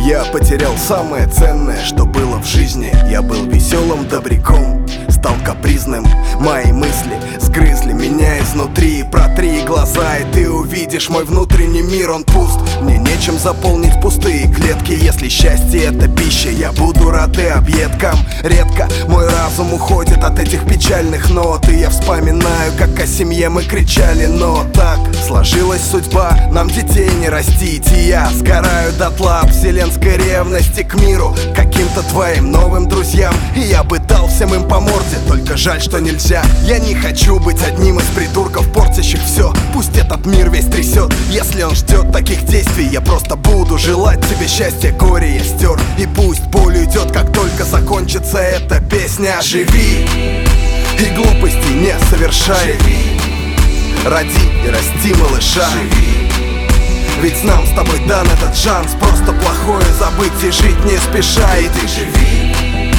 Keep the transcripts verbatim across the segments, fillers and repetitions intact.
Я потерял самое ценное, что было в жизни. Я был веселым добряком, стал капризным. Мои мысли сгрызли меня изнутри. Протри глаза, и ты увидишь мой внутренний мир, он пуст. Мне нечем заполнить пустые клетки. Если счастье это пища, я буду рад и объедкам. Редко мой разум уходит от этих печальных нот, и я вспоминаю, как о семье мы кричали. Но так сложилась судьба, нам детей не растить. И я сгораю дотла от вселенской ревности к миру, каким-то твоим новым друзьям. И я бы дал всем им по морде, только жаль, что нельзя. Я не хочу быть одним из придурков, портящих все. Пусть этот мир весь трясет, если он ждет таких действий. Я просто буду желать тебе счастья, горе я стер. И пусть боль уйдет, как только закончится эта песня. Живи и глупости не совершай. Живи. Роди и расти малыша. Живи. Ведь нам с тобой дан этот шанс просто плохое забыть и жить не спеша. И ты живи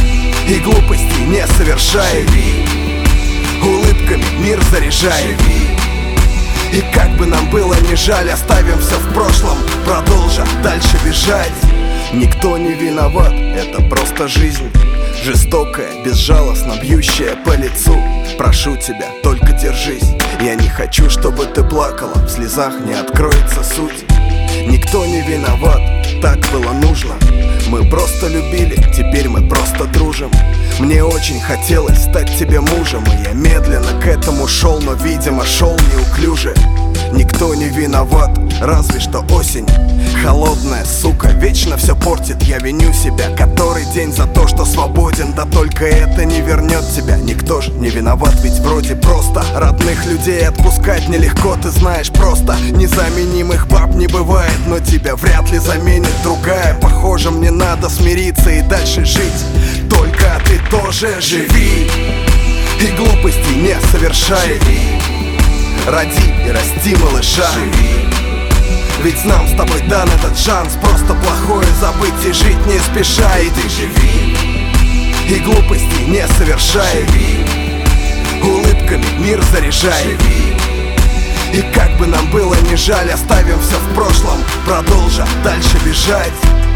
и глупости не совершай. Живи. Улыбками мир заряжай. Живи. И как бы нам было не жаль, оставим все в прошлом, продолжа дальше бежать. Никто не виноват, это просто жизнь. Жестокая, безжалостно бьющая по лицу. Прошу тебя, только держись. Я не хочу, чтобы ты плакала, в слезах не откроется суть. Никто не виноват, так было нужно. Мы просто любили, теперь мы просто дружим. Мне очень хотелось стать тебе мужем, и я медленно к этому шел, но, видимо, шел неуклюже. Никто не виноват, разве что осень. Холодная, сука, вечно все портит. Я виню себя который день за то, что свободен. Да только это не вернет тебя. Никто же не виноват, ведь вроде просто. Родных людей отпускать нелегко, ты знаешь, просто. Незаменимых баб не бывает, но тебя вряд ли заменит другая. Похоже, мне надо смириться и дальше жить. Только ты тоже живи и глупости не совершай. Живи. Роди и расти малыша. Живи. Ведь нам с тобой дан этот шанс просто плохое забыть и жить не спеша. И ты живи и глупости не совершай. Живи. Улыбками мир заряжай. Живи. И как бы нам было не жаль, оставим все в прошлом, продолжа дальше бежать.